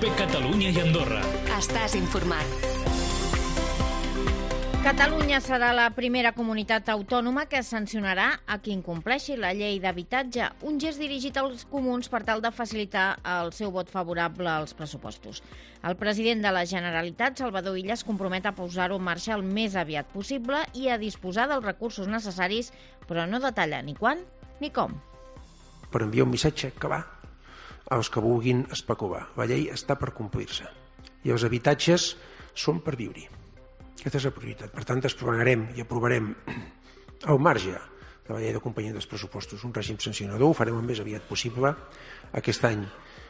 COPE Catalunya i Andorra. Estàs informat. Catalunya serà la primera comunitat autònoma que sancionarà a qui incompleixi la llei d'habitatge, un gest dirigit als comuns per tal de facilitar el seu vot favorable als pressupostos. El president de la Generalitat, Salvador Illa, es compromet a posar-ho en marxa el més aviat possible i a disposar dels recursos necessaris, però no detalla ni quan ni com. Per enviar un missatge que va als que vulguin especular. La llei està per complir-se i els habitatges són per viure. Aquesta és la prioritat. Per tant, desplegarem i aprovarem al marge de la llei d'acompanyament dels pressupostos un règim sancionador. Ho farem el més aviat possible aquest any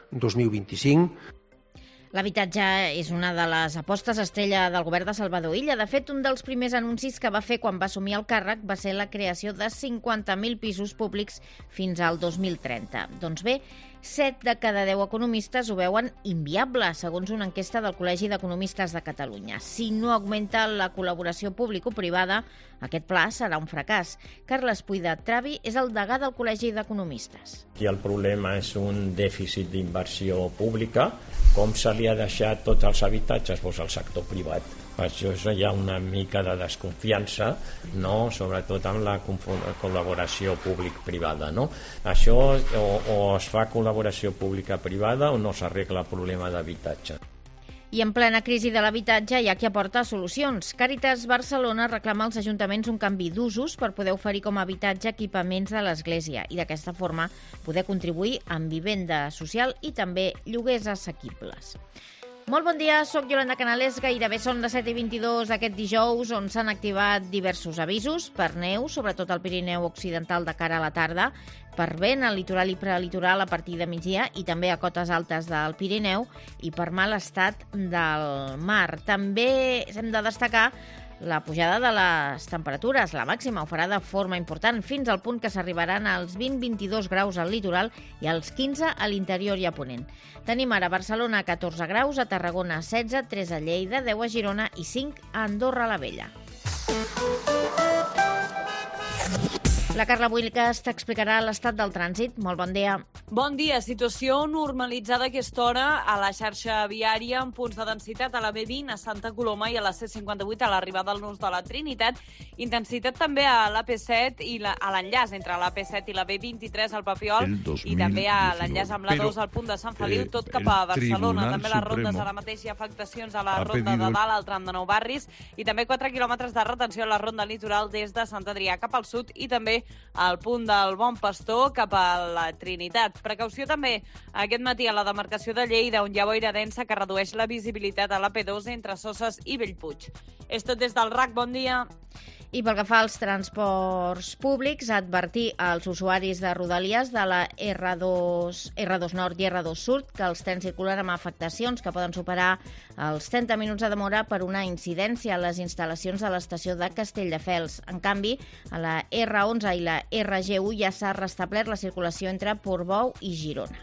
2025. L'habitatge és una de les apostes estrella del govern de Salvador Illa. De fet, un dels primers anuncis que va fer quan va assumir el càrrec va ser la creació de 50.000 pisos públics fins al 2030. Doncs bé, 7 de cada 10 economistes ho veuen inviable, segons una enquesta del Col·legi d'Economistes de Catalunya. Si no augmenta la col·laboració público-privada, aquest pla serà un fracàs. Carles Puidetravi és el degà del Col·legi d'Economistes. Aquí el problema és un dèficit d'inversió pública. Com se li ha deixat tots els habitatges al sector privat? Per això hi ha una mica de desconfiança, no? Sobretot amb la col·laboració públic-privada. No? Això o es fa col·laboració pública-privada o no s'arregla el problema d'habitatge. I en plena crisi de l'habitatge hi ha qui aporta solucions. Càritas Barcelona reclama als ajuntaments un canvi d'usos per poder oferir com a habitatge equipaments de l'Església i d'aquesta forma poder contribuir amb vivenda social i també lloguers assequibles. Molt bon dia, soc Yolanda Canales. Gairebé són les 7:22 aquest dijous, on s'han activat diversos avisos per neu, sobretot al Pirineu Occidental de cara a la tarda, per vent al litoral i prelitoral a partir de migdia i també a cotes altes del Pirineu i per mal estat del mar. També hem de destacar la pujada de les temperatures. La màxima ho farà de forma important, fins al punt que s'arribaran als 20-22 graus al litoral i als 15 a l'interior i a ponent. Tenim ara a Barcelona 14 graus, a Tarragona 16, 3 a Lleida, 10 a Girona i 5 a Andorra la Vella. La Carla Builgas t'explicarà l'estat del trànsit. Molt bon dia. Bon dia. Situació normalitzada a aquesta hora a la xarxa viària amb punts de densitat a la B20 a Santa Coloma i a la C58 a l'arribada al nus de la Trinitat. Intensitat també a l'AP7 i a l'enllaç entre l'AP7 i la B23 al Papiol i també a l'enllaç amb l'A2 al punt de Sant Feliu, tot cap a Barcelona. També a les rondes ara mateix hi ha afectacions a la ronda de dalt, al tram de Nou Barris, i també 4 quilòmetres de retenció a la ronda litoral des de Sant Adrià cap al sud i també al punt del Bon Pastor cap a la Trinitat. Precaució també aquest matí a la demarcació de Lleida, on hi ha boira densa que redueix la visibilitat a l'AP2 entre Soses i Bellpuig. És tot des del RAC. Bon dia. I pel que fa als transports públics, advertir als usuaris de Rodalies de la R2 Nord i R2 Sud que els trens circulen amb afectacions que poden superar els 30 minuts de demora per una incidència a les instal·lacions de l'estació de Castelldefels. En canvi, a la R11 i la RG1 ja s'ha restablert la circulació entre Portbou i Girona.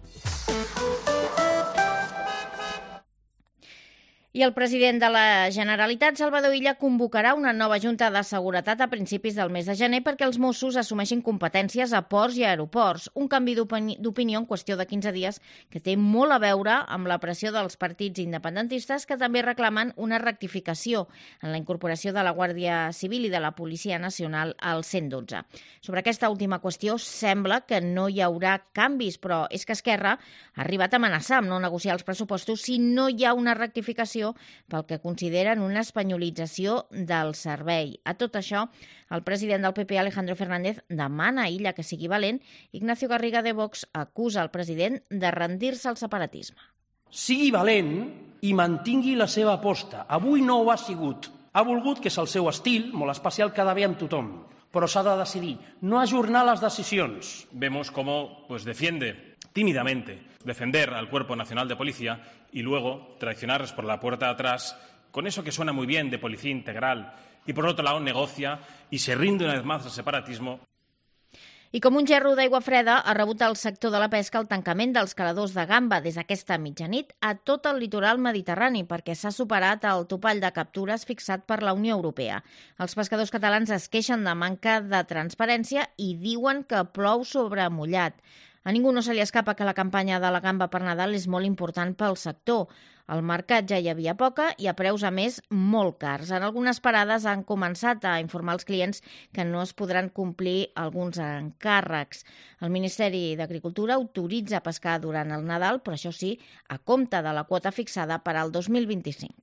I el president de la Generalitat, Salvador Illa, convocarà una nova Junta de Seguretat a principis del mes de gener perquè els Mossos assumeixin competències a ports i aeroports. Un canvi d'opinió en qüestió de 15 dies que té molt a veure amb la pressió dels partits independentistes que també reclamen una rectificació en la incorporació de la Guàrdia Civil i de la Policia Nacional al 112. Sobre aquesta última qüestió sembla que no hi haurà canvis, però és que Esquerra ha arribat a amenaçar amb no negociar els pressupostos si no hi ha una rectificació pel que consideren una espanyolització del servei. A tot això, el president del PP, Alejandro Fernández, demana a Illa que sigui valent. Ignacio Garriga de Vox acusa el president de rendir-se al separatisme. Sigui valent i mantingui la seva aposta. Avui no ho ha sigut. Ha volgut, que és el seu estil, molt especial, quedar bé amb tothom. Però s'ha de decidir, no ajornar les decisions. Vemos cómo defiende tímidamente defender al Cuerpo Nacional de Policía y luego traicionarles por la puerta de atrás con eso que suena muy bien de policía integral y por otro lado negocia y se rinde una vez más al separatismo. I com un gerro d'aigua freda ha rebut el sector de la pesca el tancament dels caladors de gamba des d'aquesta mitjanit a tot el litoral mediterrani perquè s'ha superat el topall de captures fixat per la Unió Europea. Els pescadors catalans es queixen de manca de transparència i diuen que plou sobre mullat. A ningú no se li escapa que la campanya de la gamba per Nadal és molt important pel sector. Al mercat ja hi havia poca i a preus, a més, molt cars. En algunes parades han començat a informar els clients que no es podran complir alguns encàrrecs. El Ministeri d'Agricultura autoritza pescar durant el Nadal, però això sí, a compte de la quota fixada per al 2025.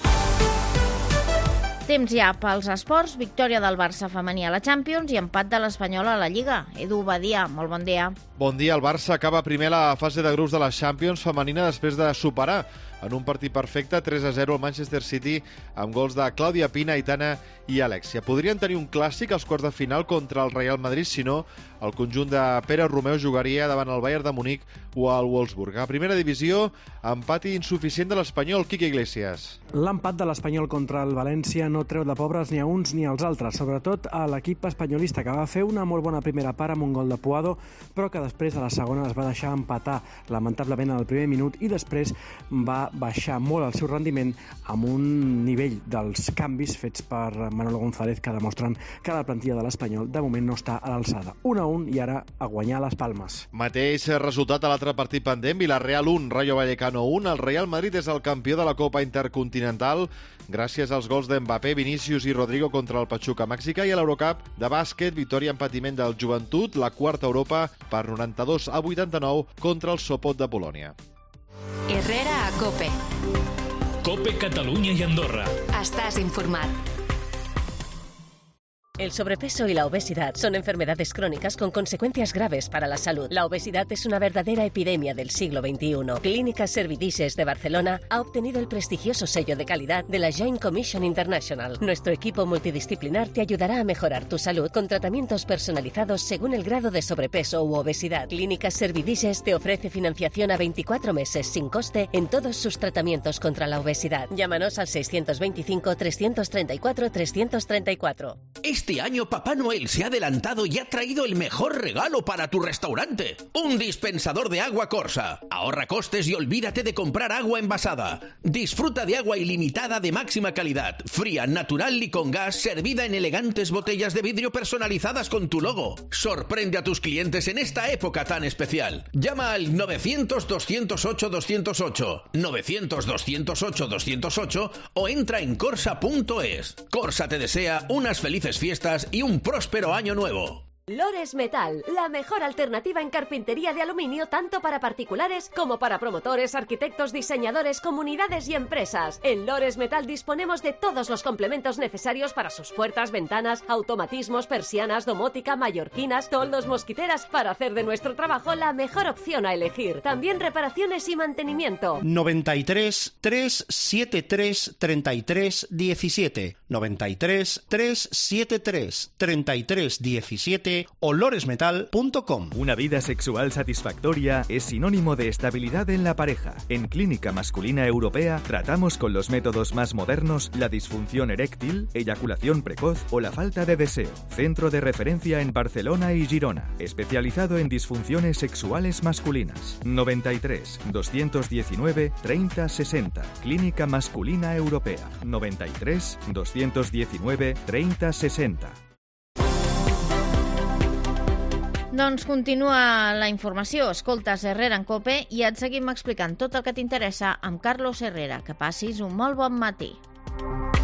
Temps ja pels esports, victòria del Barça femení a la Champions i empat de l'Espanyol a la Lliga. Edu Badia, molt bon dia. Bon dia, el Barça acaba primer la fase de grups de la Champions femenina després de superar en un partit perfecte 3-0 al Manchester City amb gols de Clàudia Pina, Aitana i Alexia. Podrien tenir un clàssic als quarts de final contra el Real Madrid, si no, el conjunt de Pere Romeu jugaria davant el Bayern de Munic o el Wolfsburg. A primera divisió, empat insuficient de l'Espanyol, Quique Iglesias. L'empat de l'Espanyol contra el València no treu de pobres ni a uns ni als altres, sobretot a l'equip espanyolista, que va fer una molt bona primera part amb un gol de Puado, però que després a la segona es va deixar empatar lamentablement al primer minut i després va baixar molt el seu rendiment amb un nivell dels canvis fets per Manolo González que demostren que la plantilla de l'Espanyol de moment no està a l'alçada. 1-1 i ara a guanyar les Palmes. Mateix resultat a l'altre partit pendent, Villarreal 1, Rayo Vallecano 1. El Real Madrid és el campió de la Copa Intercontinental gràcies als gols d'Mbappé, Vinícius i Rodrigo contra el Pachuca Mèxica, i a l'Eurocup de bàsquet, victòria en patiment del Joventut, la quarta a Europa per 92-89 contra el Sopot de Polònia. Herrera a COPE. COPE Catalunya i Andorra. Estàs informat. El sobrepeso y la obesidad son enfermedades crónicas con consecuencias graves para la salud. La obesidad es una verdadera epidemia del siglo XXI. Clínica Servidices de Barcelona ha obtenido el prestigioso sello de calidad de la Joint Commission International. Nuestro equipo multidisciplinar te ayudará a mejorar tu salud con tratamientos personalizados según el grado de sobrepeso u obesidad. Clínica Servidices te ofrece financiación a 24 meses sin coste en todos sus tratamientos contra la obesidad. Llámanos al 625-334-334. Este año Papá Noel se ha adelantado y ha traído el mejor regalo para tu restaurante. Un dispensador de agua Corsa. Ahorra costes y olvídate de comprar agua envasada. Disfruta de agua ilimitada de máxima calidad, fría, natural y con gas, servida en elegantes botellas de vidrio personalizadas con tu logo. Sorprende a tus clientes en esta época tan especial. Llama al 900-208-208, 900-208-208 o entra en corsa.es. Corsa te desea unas felices fiestas y un próspero año nuevo. Lores Metal, la mejor alternativa en carpintería de aluminio tanto para particulares como para promotores, arquitectos, diseñadores, comunidades y empresas. En Lores Metal disponemos de todos los complementos necesarios para sus puertas, ventanas, automatismos, persianas, domótica, mallorquinas, toldos, mosquiteras, para hacer de nuestro trabajo la mejor opción a elegir. También reparaciones y mantenimiento. 93 373 33 17 93 373 33 17 o loresmetal.com. Una vida sexual satisfactoria es sinónimo de estabilidad en la pareja. En Clínica Masculina Europea tratamos con los métodos más modernos la disfunción eréctil, eyaculación precoz o la falta de deseo. Centro de referencia en Barcelona y Girona, especializado en disfunciones sexuales masculinas. 93 219 30 60. Clínica Masculina Europea. 93 219 30 60. Doncs continua la informació. Escoltes Herrera en COPE i et seguim explicant tot el que t'interessa amb Carlos Herrera. Que passis un molt bon matí.